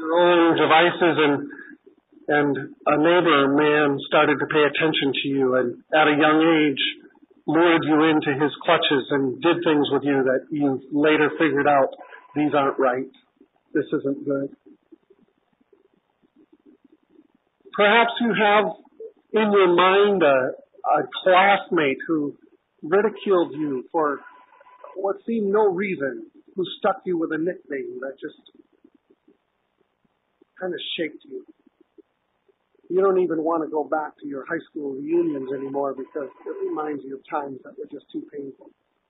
your own devices, and a neighbor man started to pay attention to you, and at a young age lured you into his clutches and did things with you that you later figured out, these aren't right. This isn't good. Perhaps you have in your mind a classmate who ridiculed you for what seemed no reason, who stuck you with a nickname that just kind of shaped you. You don't even want to go back to your high school reunions anymore because it reminds you of times that were just too painful.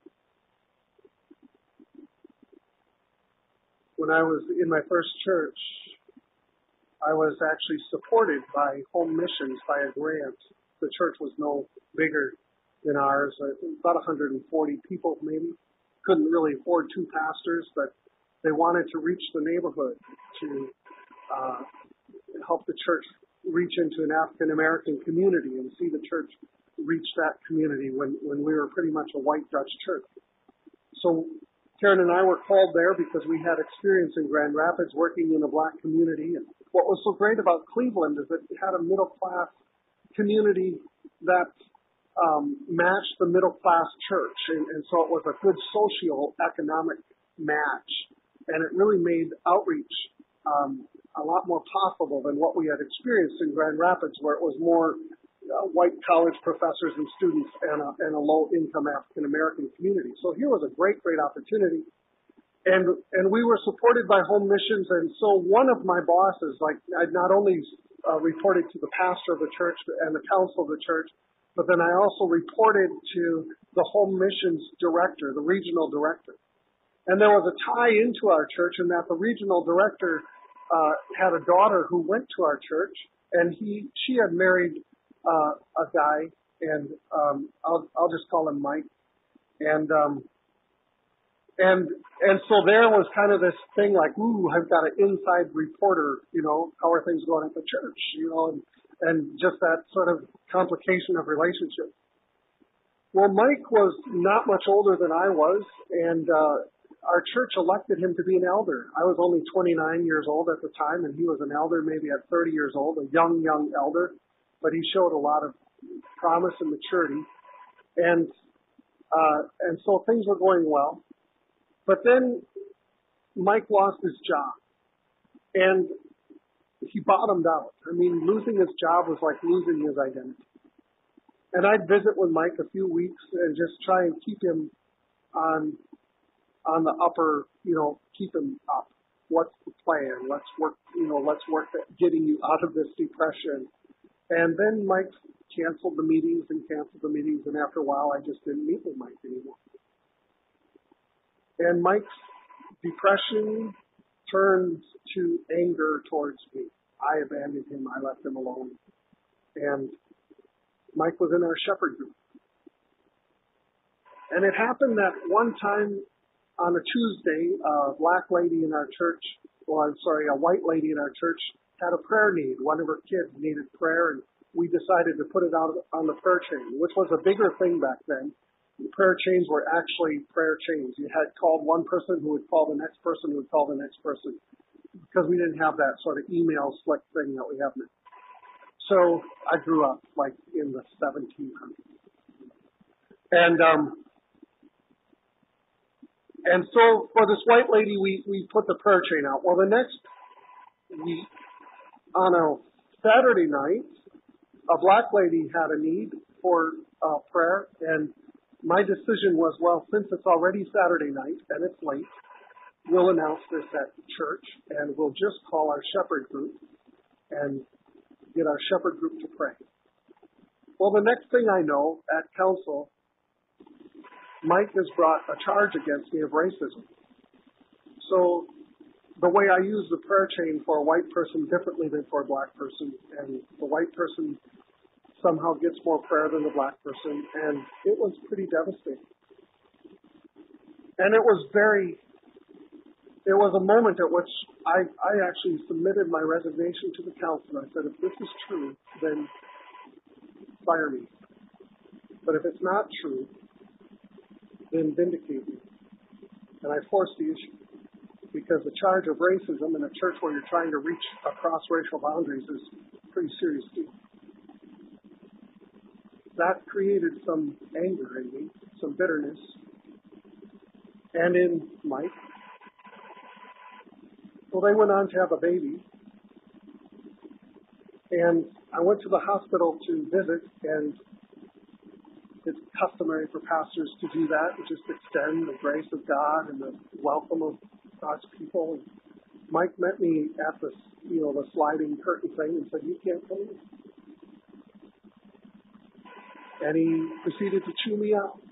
When I was in my first church, I was actually supported by Home Missions by a grant. The church was no bigger than ours, about 140 people maybe. Couldn't really afford two pastors, but they wanted to reach the neighborhood to help the church reach into an African American community and see the church reach that community when we were pretty much a white Dutch church. So Karen and I were called there because we had experience in Grand Rapids working in a black community. And what was so great about Cleveland is that it had a middle class community that matched the middle class church. And so it was a good socio-economic match. And it really made outreach a lot more possible than what we had experienced in Grand Rapids, where it was more white college professors and students and a low-income African-American community. So here was a great opportunity. And we were supported by Home Missions. And so one of my bosses, I not only reported to the pastor of the church and the council of the church, but then I also reported to the Home Missions director, the regional director. And there was a tie into our church in that the regional director had a daughter who went to our church, and she had married a guy, and I'll just call him Mike, and so there was kind of this thing like, ooh, I've got an inside reporter, how are things going at the church, and just that sort of complication of relationships. Well, Mike was not much older than I was, and our church elected him to be an elder. I was only 29 years old at the time, and he was an elder maybe at 30 years old, a young elder, but he showed a lot of promise and maturity. And so things were going well. But then Mike lost his job, and he bottomed out. I mean, losing his job was like losing his identity. And I'd visit with Mike a few weeks and just try and keep him on the upper, keep him up. What's the plan? Let's work at getting you out of this depression. And then Mike canceled the meetings, and after a while I just didn't meet with Mike anymore. And Mike's depression turned to anger towards me. I abandoned him. I left him alone. And Mike was in our shepherd group. And it happened that one time on a Tuesday, a white lady in our church had a prayer need. One of her kids needed prayer, and we decided to put it out on the prayer chain, which was a bigger thing back then. The prayer chains were actually prayer chains. You had called one person who would call the next person who would call the next person, because we didn't have that sort of email slick thing that we have now. So I grew up like in the 1700s. And so for this white lady, we put the prayer chain out. Well, the next week, on a Saturday night, a black lady had a need for prayer, and my decision was, well, since it's already Saturday night and it's late, we'll announce this at church, and we'll just call our shepherd group and get our shepherd group to pray. Well, the next thing I know, at council, Mike has brought a charge against me of racism. So the way I use the prayer chain for a white person differently than for a black person, and the white person somehow gets more prayer than the black person, and it was pretty devastating. And it was a moment at which I actually submitted my resignation to the council. I said, if this is true, then fire me. But if it's not true, then vindicate me. And I forced the issue. because the charge of racism in a church where you're trying to reach across racial boundaries is a pretty serious deal. That created some anger in me, some bitterness, and in Mike. Well, they went on to have a baby, and I went to the hospital to visit, and it's customary for pastors to do that, and just extend the grace of God and the welcome of God's people. And Mike met me at the sliding curtain thing and said, "You can't come in." And he proceeded to chew me out.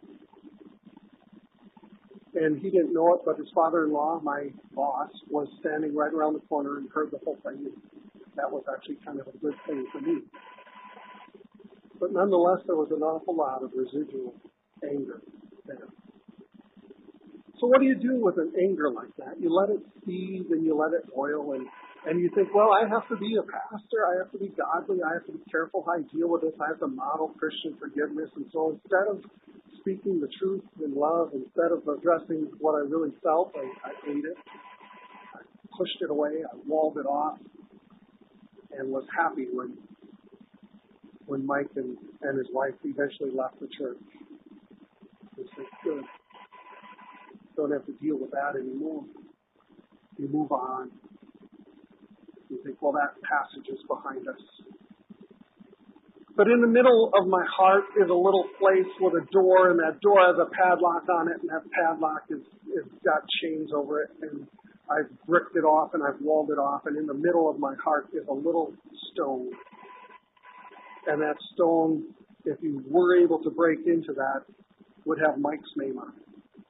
And he didn't know it, but his father-in-law, my boss, was standing right around the corner and heard the whole thing. And that was actually kind of a good thing for me. But nonetheless, there was an awful lot of residual anger there. So what do you do with an anger like that? You let it seethe and you let it boil, and you think, well, I have to be a pastor, I have to be godly, I have to be careful how I deal with this, I have to model Christian forgiveness. And so instead of speaking the truth in love, instead of addressing what I really felt, I ate it, I pushed it away, I walled it off, and was happy when Mike and his wife eventually left the church. They said, good. Don't have to deal with that anymore. You move on. You think, well, that passage is behind us. But in the middle of my heart is a little place with a door, and that door has a padlock on it, and that padlock is got chains over it, and I've bricked it off and I've walled it off, and in the middle of my heart is a little stone. And that stone, if you were able to break into that, would have Mike's name on it.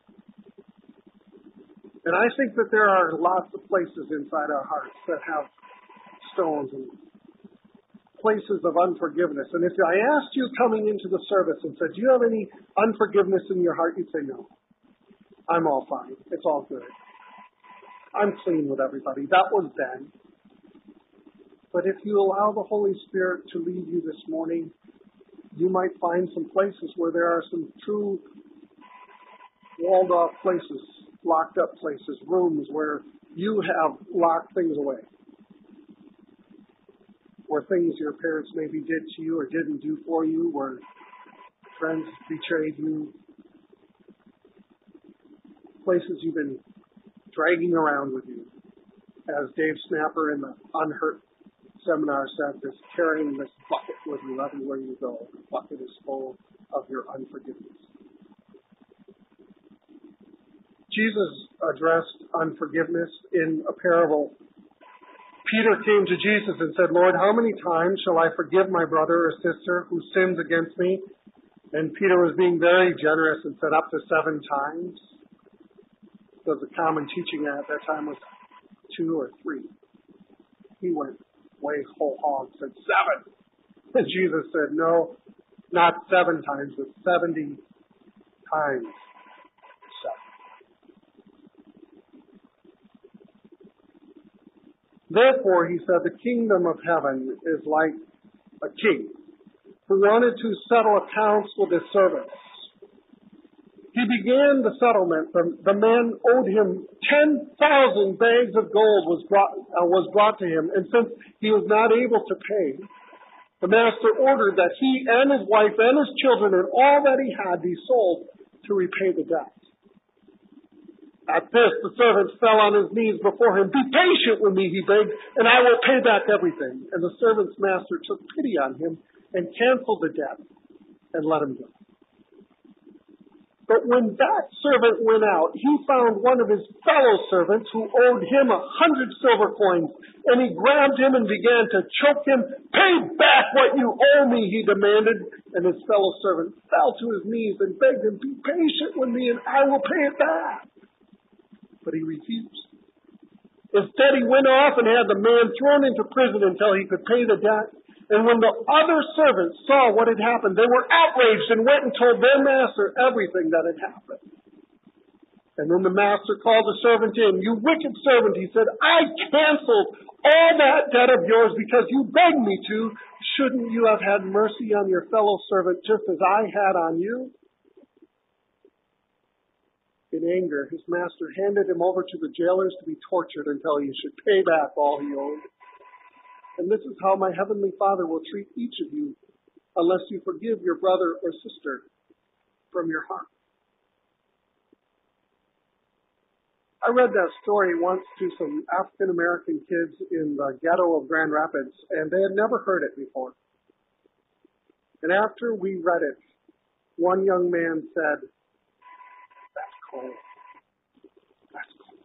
And I think that there are lots of places inside our hearts that have stones and places of unforgiveness. And if I asked you coming into the service and said, do you have any unforgiveness in your heart? You'd say, no. I'm all fine. It's all good. I'm clean with everybody. That was then. But if you allow the Holy Spirit to lead you this morning, you might find some places where there are some true walled off places, locked up places, rooms where you have locked things away. Where things your parents maybe did to you or didn't do for you, where friends betrayed you. Places you've been dragging around with you. As Dave Snapper in the Unhurt seminar said, this carrying this bucket with you everywhere you go. The bucket is full of your unforgiveness. Jesus addressed unforgiveness in a parable. Peter came to Jesus and said, Lord, how many times shall I forgive my brother or sister who sins against me? And Peter was being very generous and said up to 7 times. Because the common teaching at that time was 2 or 3. He went way whole hog, said 7. And Jesus said, no, not 7 times, but 70 times 7. Therefore, he said, the kingdom of heaven is like a king who wanted to settle accounts with his servants. He began the settlement. The man owed him 10,000 bags of gold was brought to him. And since he was not able to pay, the master ordered that he and his wife and his children and all that he had be sold to repay the debt. At this, the servant fell on his knees before him. Be patient with me, he begged, and I will pay back everything. And the servant's master took pity on him and canceled the debt and let him go. But when that servant went out, he found one of his fellow servants who owed him 100 silver coins. And he grabbed him and began to choke him. Pay back what you owe me, he demanded. And his fellow servant fell to his knees and begged him, be patient with me and I will pay it back. But he refused. Instead, he went off and had the man thrown into prison until he could pay the debt. And when the other servants saw what had happened, they were outraged and went and told their master everything that had happened. And then the master called the servant in. You wicked servant, he said, I canceled all that debt of yours because you begged me to. Shouldn't you have had mercy on your fellow servant just as I had on you? In anger, his master handed him over to the jailers to be tortured until he should pay back all he owed. And this is how my heavenly Father will treat each of you unless you forgive your brother or sister from your heart. I read that story once to some African American kids in the ghetto of Grand Rapids, and they had never heard it before. And after we read it, one young man said, "That's cool. That's cool."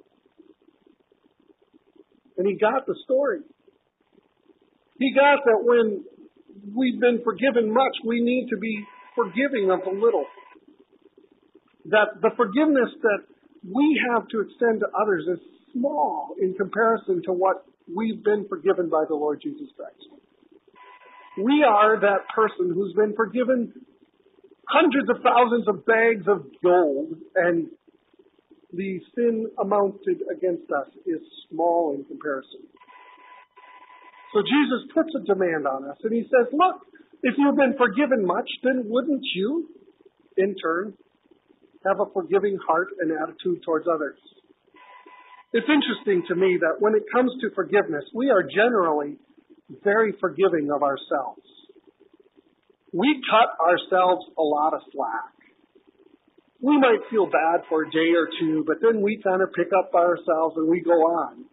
And he got the story. He got that when we've been forgiven much, we need to be forgiving of the little. That the forgiveness that we have to extend to others is small in comparison to what we've been forgiven by the Lord Jesus Christ. We are that person who's been forgiven hundreds of thousands of bags of gold, and the sin amounted against us is small in comparison. So Jesus puts a demand on us, and he says, look, if you've been forgiven much, then wouldn't you, in turn, have a forgiving heart and attitude towards others? It's interesting to me that when it comes to forgiveness, we are generally very forgiving of ourselves. We cut ourselves a lot of slack. We might feel bad for a day or two, but then we kind of pick up ourselves and we go on.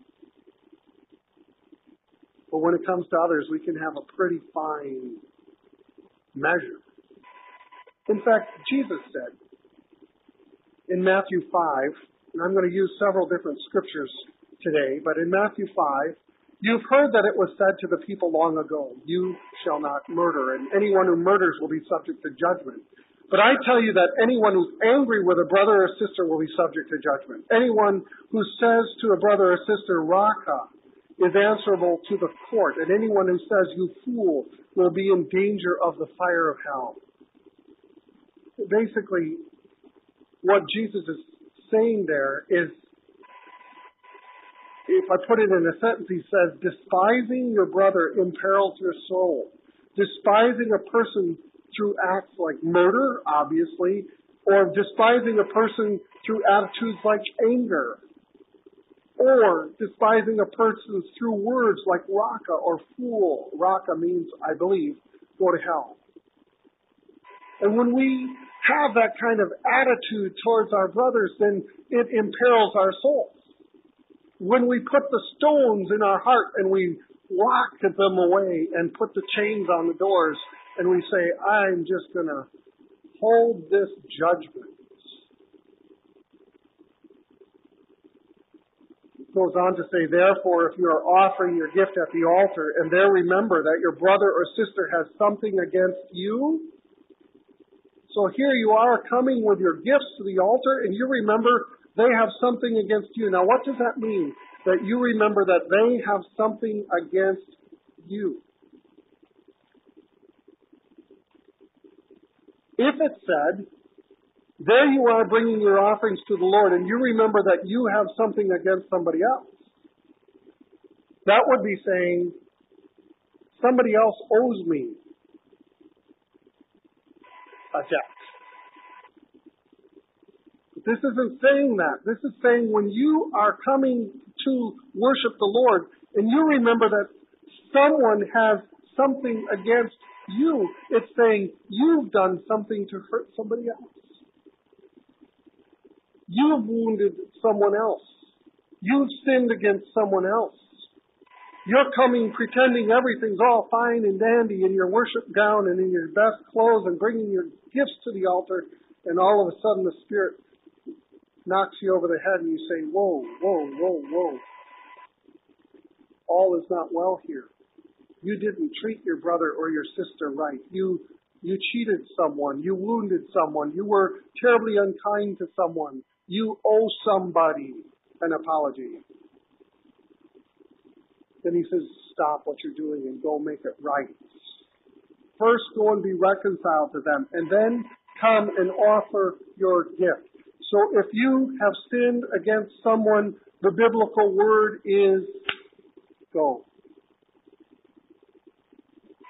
But when it comes to others, we can have a pretty fine measure. In fact, Jesus said in Matthew 5, and I'm going to use several different scriptures today, but in Matthew 5, you've heard that it was said to the people long ago, you shall not murder, and anyone who murders will be subject to judgment. But I tell you that anyone who's angry with a brother or sister will be subject to judgment. Anyone who says to a brother or sister, Raka, is answerable to the court, and anyone who says, you fool, will be in danger of the fire of hell. Basically, what Jesus is saying there is, if I put it in a sentence, he says, despising your brother imperils your soul. Despising a person through acts like murder, obviously, or despising a person through attitudes like anger, or despising a person through words like raka or fool. Raka means, I believe, go to hell. And when we have that kind of attitude towards our brothers, then it imperils our souls. When we put the stones in our heart and we lock them away and put the chains on the doors and we say, I'm just going to hold this judgment. It goes on to say, therefore, if you are offering your gift at the altar and there remember that your brother or sister has something against you, so here you are coming with your gifts to the altar and you remember they have something against you. Now, what does that mean? That you remember that they have something against you. If it said, there you are bringing your offerings to the Lord, and you remember that you have something against somebody else, that would be saying, somebody else owes me a debt. This isn't saying that. This is saying when you are coming to worship the Lord and you remember that someone has something against you, it's saying you've done something to hurt somebody else. You've wounded someone else. You've sinned against someone else. You're coming pretending everything's all fine and dandy in your worship gown and in your best clothes and bringing your gifts to the altar, and all of a sudden the Spirit knocks you over the head and you say, whoa, whoa, whoa, whoa. All is not well here. You didn't treat your brother or your sister right. You cheated someone. You wounded someone. You were terribly unkind to someone. You owe somebody an apology. Then he says, stop what you're doing and go make it right. First, go and be reconciled to them, and then come and offer your gift. So if you have sinned against someone, the biblical word is go.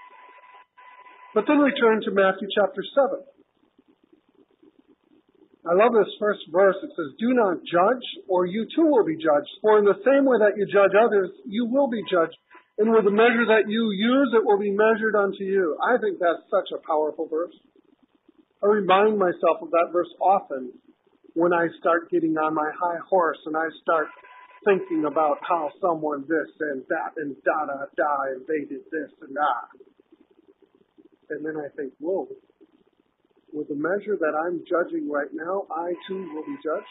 But then we turn to Matthew chapter 7. I love this first verse. It says, "Do not judge, or you too will be judged. For in the same way that you judge others, you will be judged. And with the measure that you use, it will be measured unto you." I think that's such a powerful verse. I remind myself of that verse often when I start getting on my high horse and I start thinking about how someone this and that and da-da-da and they did this and that. And then I think, whoa, with the measure that I'm judging right now, I too will be judged.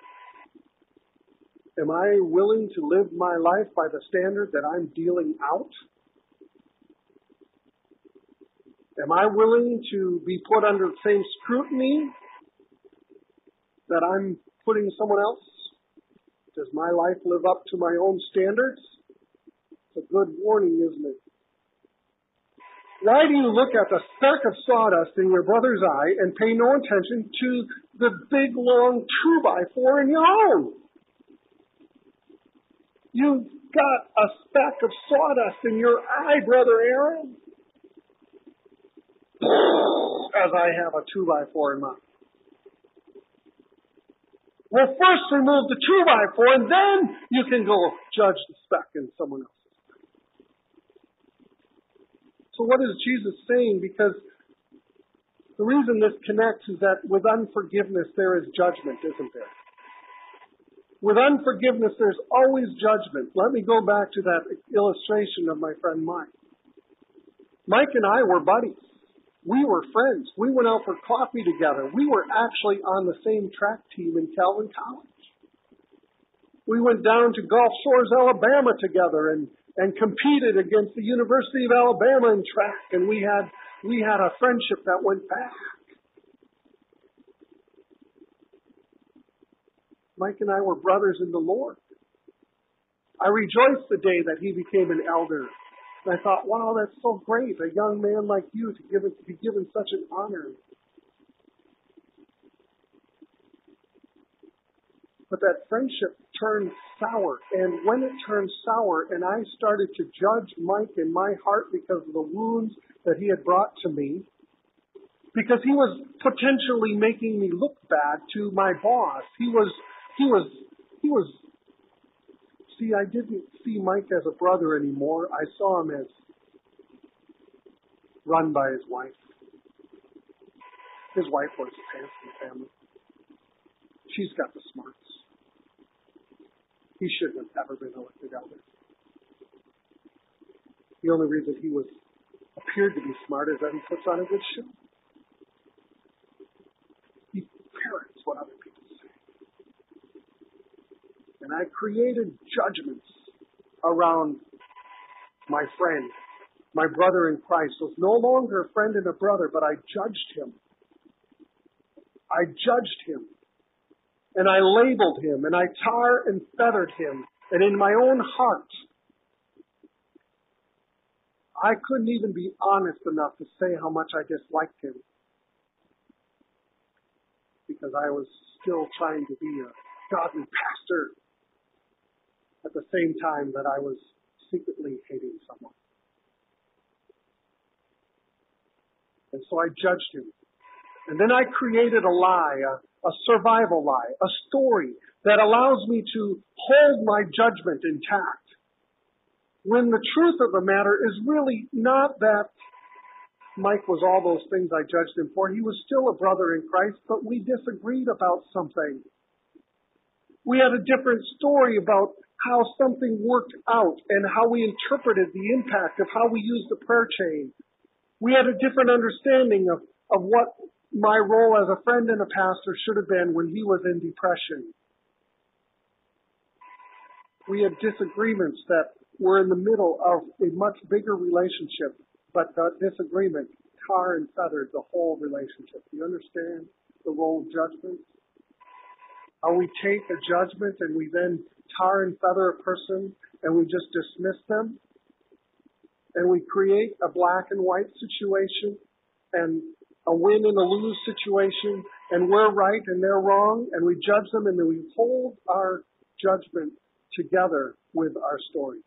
Am I willing to live my life by the standard that I'm dealing out? Am I willing to be put under the same scrutiny that I'm putting someone else? Does my life live up to my own standards? It's a good warning, isn't it? Why do you look at the speck of sawdust in your brother's eye and pay no attention to the big, long 2x4 in your own? You've got a speck of sawdust in your eye, Brother Aaron, as I have a 2x4 in mine. Well, first remove the 2x4, and then you can go judge the speck in someone else's. So what is Jesus saying? Because the reason this connects is that with unforgiveness there is judgment, isn't there? With unforgiveness there's always judgment. Let me go back to that illustration of my friend Mike. Mike and I were buddies. We were friends. We went out for coffee together. We were actually on the same track team in Calvin College. We went down to Gulf Shores, Alabama together and competed against the University of Alabama in track, and we had a friendship that went back. Mike and I were brothers in the Lord. I rejoiced the day that he became an elder. And I thought, wow, that's so great, a young man like you to be given such an honor. But that friendship turned sour. And when it turned sour and I started to judge Mike in my heart because of the wounds that he had brought to me, because he was potentially making me look bad to my boss. See, I didn't see Mike as a brother anymore. I saw him as run by his wife. His wife was his handsome family. She's got the smarts. He shouldn't have ever been elected elder. The only reason he appeared to be smart is that he puts on a good show. He parrots what other people say. And I created judgments around my friend. My brother in Christ was no longer a friend and a brother, but I judged him. I judged him. And I labeled him, and I tar and feathered him. And in my own heart, I couldn't even be honest enough to say how much I disliked him. Because I was still trying to be a godly pastor at the same time that I was secretly hating someone. And so I judged him. And then I created a lie, a survival lie, a story that allows me to hold my judgment intact. When the truth of the matter is really not that Mike was all those things I judged him for. He was still a brother in Christ, but we disagreed about something. We had a different story about how something worked out and how we interpreted the impact of how we used the prayer chain. We had a different understanding of what my role as a friend and a pastor should have been when he was in depression. We had disagreements that were in the middle of a much bigger relationship, but that disagreement tar and feathered the whole relationship. Do you understand the role of judgment? How we take a judgment and we then tar and feather a person and we just dismiss them, and we create a black and white situation and a win and a lose situation, and we're right and they're wrong, and we judge them, and then we hold our judgment together with our stories.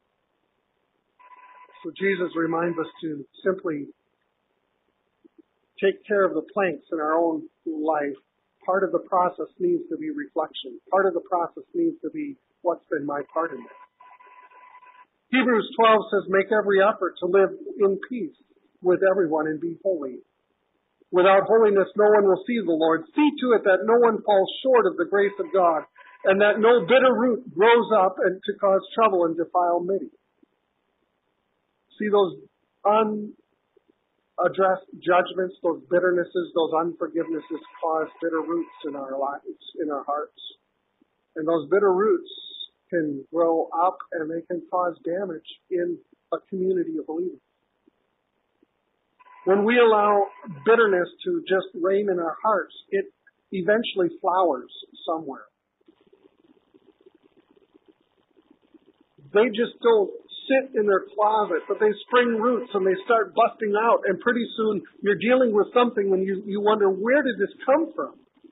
So Jesus reminds us to simply take care of the planks in our own life, part of the process needs to be reflection. Part of the process needs to be what's been my part in it. Hebrews 12 says, make every effort to live in peace with everyone and be holy. Without holiness, no one will see the Lord. See to it that no one falls short of the grace of God, and that no bitter root grows up and to cause trouble and defile many. See those unaddressed judgments, those bitternesses, those unforgivenesses cause bitter roots in our lives, in our hearts. And those bitter roots can grow up and they can cause damage in a community of believers. When we allow bitterness to just reign in our hearts, it eventually flowers somewhere. They just don't sit in their closet, but they spring roots and they start busting out, and pretty soon you're dealing with something and you wonder, where did this come from?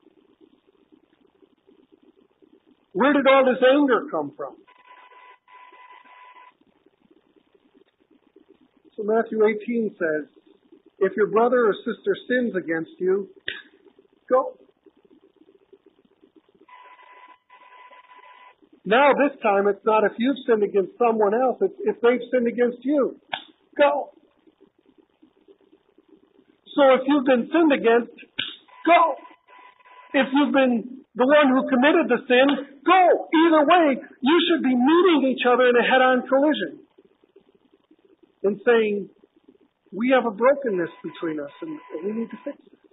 Where did all this anger come from? So Matthew 18 says, if your brother or sister sins against you, go. Now this time it's not if you've sinned against someone else, it's if they've sinned against you. Go. So if you've been sinned against, go. If you've been the one who committed the sin, go. Either way, you should be meeting each other in a head-on collision and saying, we have a brokenness between us and we need to fix it.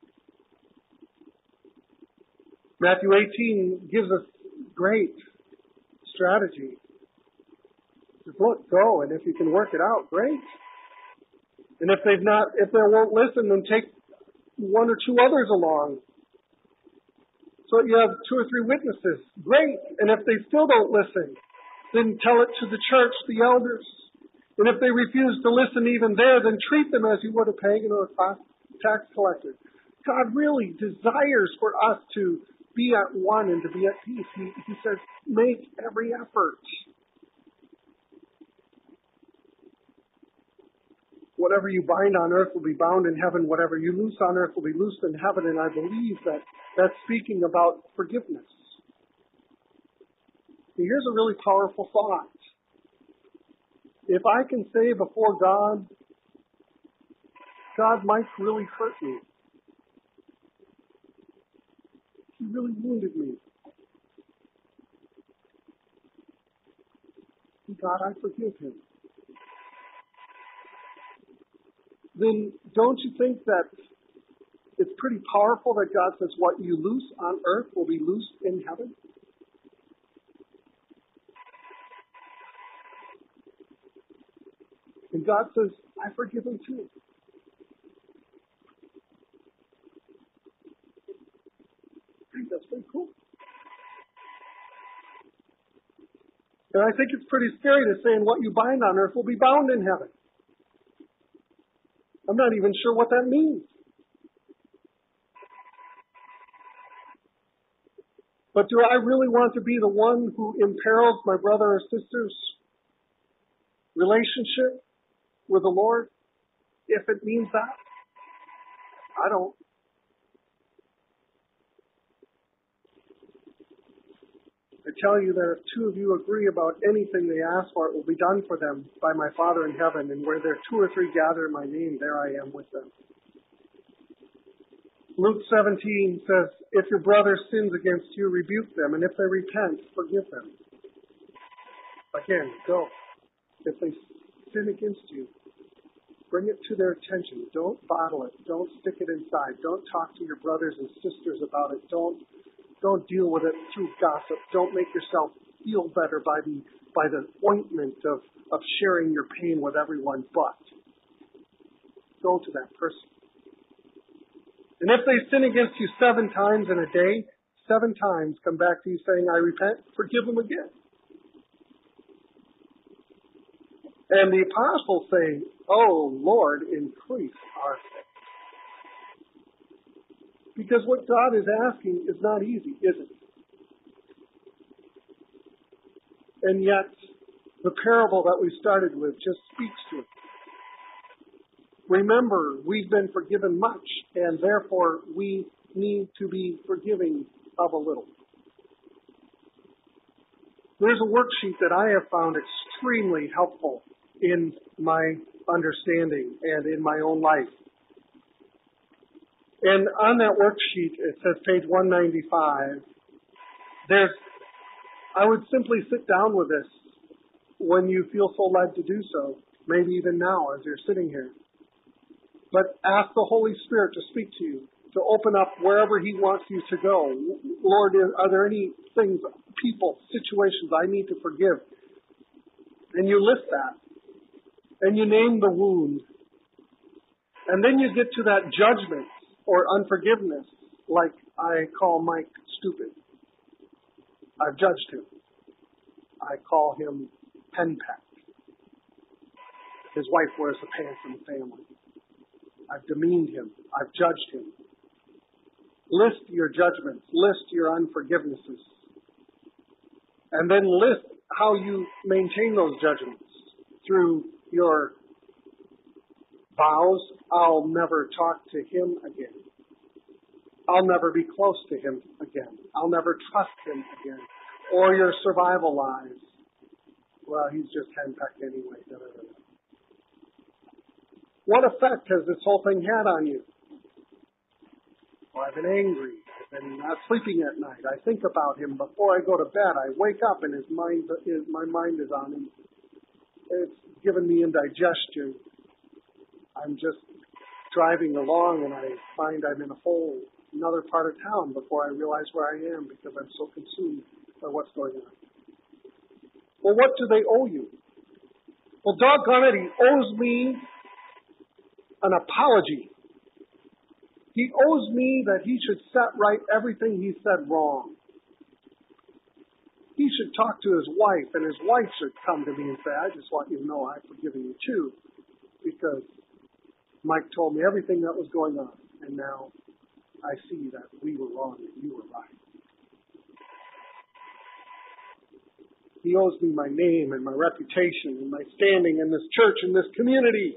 Matthew 18 gives us great strategy. Just look, go, and if you can work it out, great. And if they won't listen, then take one or two others along. So you have 2 or 3 witnesses. Great. And if they still don't listen, then tell it to the church, the elders. And if they refuse to listen even there, then treat them as you would a pagan or a tax collector. God really desires for us to be at one and to be at peace. He says, make every effort. Whatever you bind on earth will be bound in heaven. Whatever you loose on earth will be loosed in heaven. And I believe that that's speaking about forgiveness. And here's a really powerful thought. If I can say before God, God might really hurt me. He really wounded me. God, I forgive him. Then don't you think that it's pretty powerful that God says what you loose on earth will be loosed in heaven? And God says, I forgive him too. I think that's pretty cool. And I think it's pretty scary to say, and what you bind on earth will be bound in heaven. I'm not even sure what that means. But do I really want to be the one who imperils my brother or sister's relationship with the Lord, if it means that? I don't. I tell you that if 2 of you agree about anything they ask for, it will be done for them by my Father in heaven. And where there 2 or 3 gather in my name, there I am with them. Luke 17 says, if your brother sins against you, rebuke them. And if they repent, forgive them. Again, go. If they sin against you, bring it to their attention. Don't bottle it. Don't stick it inside. Don't talk to your brothers and sisters about it. Don't deal with it through gossip. Don't make yourself feel better by the ointment of sharing your pain with everyone, but go to that person. And if they sin against you 7 times in a day, 7 times come back to you saying, I repent, forgive them again. And the apostles say, oh Lord, increase our faith. Because what God is asking is not easy, is it? And yet, the parable that we started with just speaks to it. Remember, we've been forgiven much, and therefore we need to be forgiving of a little. There's a worksheet that I have found extremely helpful in my understanding and in my own life. And on that worksheet, it says page 195, I would simply sit down with this when you feel so led to do so, maybe even now as you're sitting here. But ask the Holy Spirit to speak to you, to open up wherever He wants you to go. Lord, are there any things, people, situations I need to forgive? And you list that. And you name the wound. And then you get to that judgment or unforgiveness, like I call Mike stupid. I've judged him. I call him henpecked. His wife wears the pants in the family. I've demeaned him. I've judged him. List your judgments. List your unforgivenesses. And then list how you maintain those judgments through your vows. I'll never talk to him again. I'll never be close to him again. I'll never trust him again. Or your survival lies. Well, he's just henpecked anyway. Da, da, da, da. What effect has this whole thing had on you? Well, I've been angry. I've been not sleeping at night. I think about him before I go to bed. I wake up and my mind is on him. It's given me indigestion. I'm just driving along and I find I'm in a whole another part of town before I realize where I am because I'm so consumed by what's going on. Well, what do they owe you? Well, doggone it, he owes me an apology. He owes me that he should set right everything he said wrong. He should talk to his wife, and his wife should come to me and say, I just want you to know I've forgiven you too, because Mike told me everything that was going on, and now I see that we were wrong and you were right. He owes me my name and my reputation and my standing in this church and this community.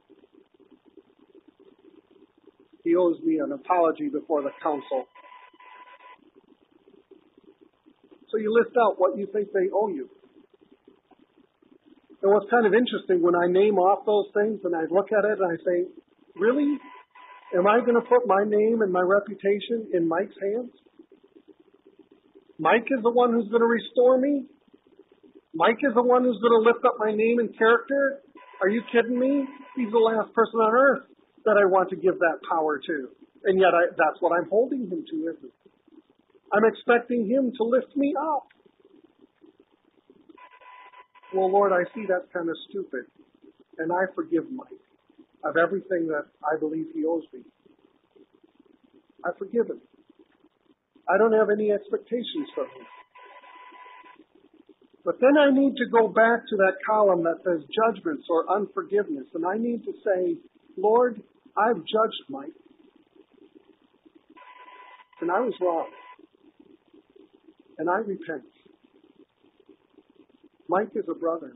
He owes me an apology before the council. So you list out what you think they owe you. And what's kind of interesting, when I name off those things and I look at it and I say, really? Am I going to put my name and my reputation in Mike's hands? Mike is the one who's going to restore me? Mike is the one who's going to lift up my name and character? Are you kidding me? He's the last person on earth that I want to give that power to. And yet that's what I'm holding him to, isn't it? I'm expecting him to lift me up. Well, Lord, I see that's kind of stupid. And I forgive Mike of everything that I believe he owes me. I forgive him. I don't have any expectations from him. But then I need to go back to that column that says judgments or unforgiveness. And I need to say, Lord, I've judged Mike. And I was wrong. And I repent. Mike is a brother.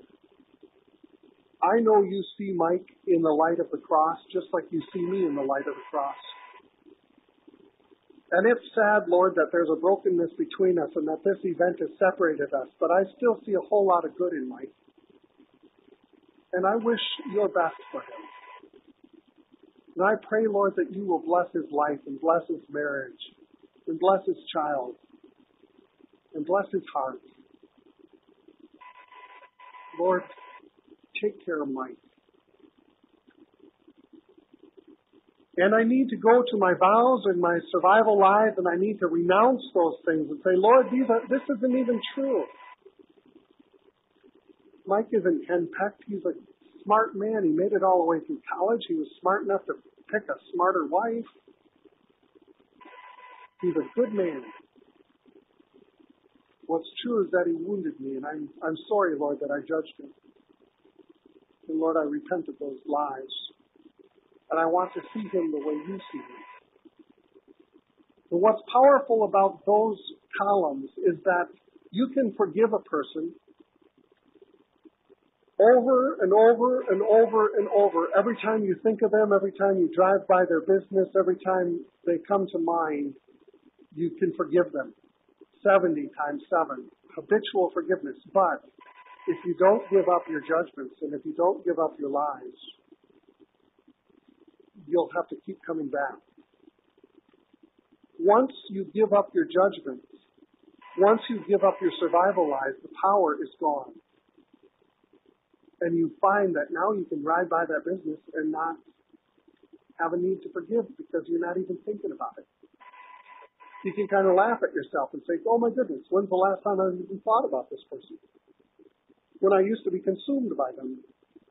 I know you see Mike in the light of the cross, just like you see me in the light of the cross. And it's sad, Lord, that there's a brokenness between us and that this event has separated us, but I still see a whole lot of good in Mike. And I wish your best for him. And I pray, Lord, that you will bless his life and bless his marriage and bless his child and bless his heart. Lord, take care of Mike. And I need to go to my vows and my survival lives, and I need to renounce those things and say, Lord, this isn't even true. Mike isn't henpecked. He's a smart man. He made it all the way through college. He was smart enough to pick a smarter wife. He's a good man. What's true is that he wounded me, and I'm sorry, Lord, that I judged him. And Lord, I repent of those lies. And I want to see him the way you see him. And what's powerful about those columns is that you can forgive a person Over and over and over and over. Every time you think of them, every time you drive by their business, every time they come to mind, you can forgive them. 70 times 7. Habitual forgiveness. But if you don't give up your judgments and if you don't give up your lies, you'll have to keep coming back. Once you give up your judgments, once you give up your survival lies, the power is gone. And you find that now you can ride by that business and not have a need to forgive because you're not even thinking about it. You can kind of laugh at yourself and say, oh my goodness, when's the last time I even thought about this person? When I used to be consumed by them.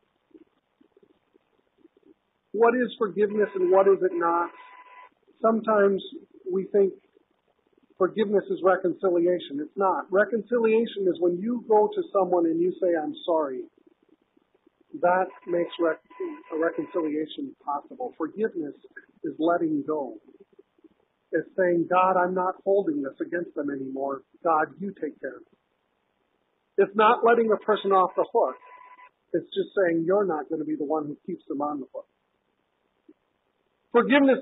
What is forgiveness and what is it not? Sometimes we think forgiveness is reconciliation. It's not. Reconciliation is when you go to someone and you say, I'm sorry. That makes a reconciliation possible. Forgiveness is letting go. It's saying, God, I'm not holding this against them anymore. God, you take care of it. It's not letting a person off the hook. It's just saying you're not going to be the one who keeps them on the hook. Forgiveness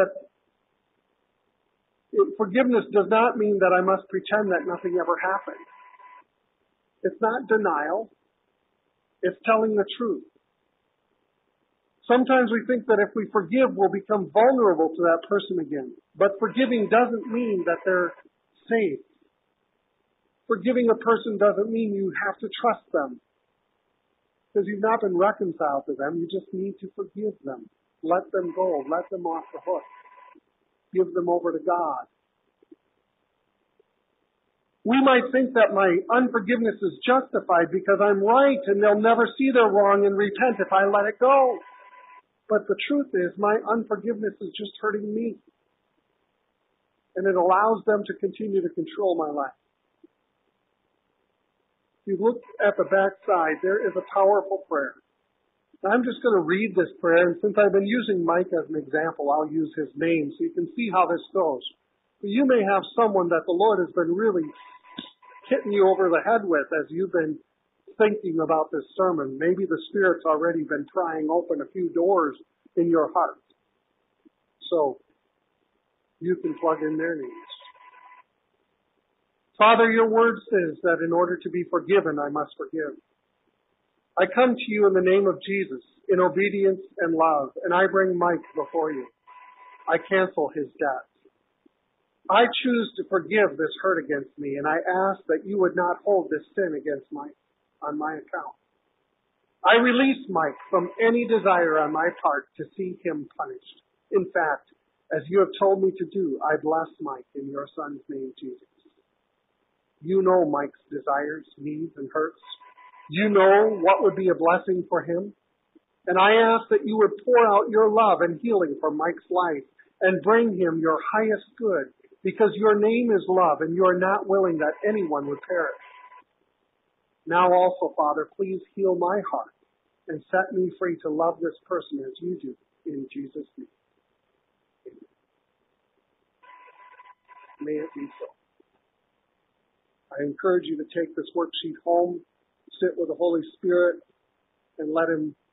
does not mean that I must pretend that nothing ever happened. It's not denial. It's telling the truth. Sometimes we think that if we forgive, we'll become vulnerable to that person again. But forgiving doesn't mean that they're safe. Forgiving a person doesn't mean you have to trust them. Because you've not been reconciled to them. You just need to forgive them. Let them go. Let them off the hook. Give them over to God. We might think that my unforgiveness is justified because I'm right and they'll never see their wrong and repent if I let it go. But the truth is, my unforgiveness is just hurting me. And it allows them to continue to control my life. If you look at the back side, there is a powerful prayer. Now, I'm just going to read this prayer, and since I've been using Mike as an example, I'll use his name so you can see how this goes. You may have someone that the Lord has been really hitting you over the head with as you've been thinking about this sermon. Maybe the Spirit's already been prying open a few doors in your heart. So you can plug in their names. Father, your word says that in order to be forgiven, I must forgive. I come to you in the name of Jesus, in obedience and love, and I bring Mike before you. I cancel his debt. I choose to forgive this hurt against me, and I ask that you would not hold this sin against Mike on my account. I release Mike from any desire on my part to see him punished. In fact, as you have told me to do, I bless Mike in your son's name, Jesus. You know Mike's desires, needs, and hurts. You know what would be a blessing for him. And I ask that you would pour out your love and healing for Mike's life and bring him your highest good, because your name is love and you are not willing that anyone would perish. Now also, Father, please heal my heart and set me free to love this person as you do, in Jesus' name. Amen. May it be so. I encourage you to take this worksheet home, sit with the Holy Spirit, and let him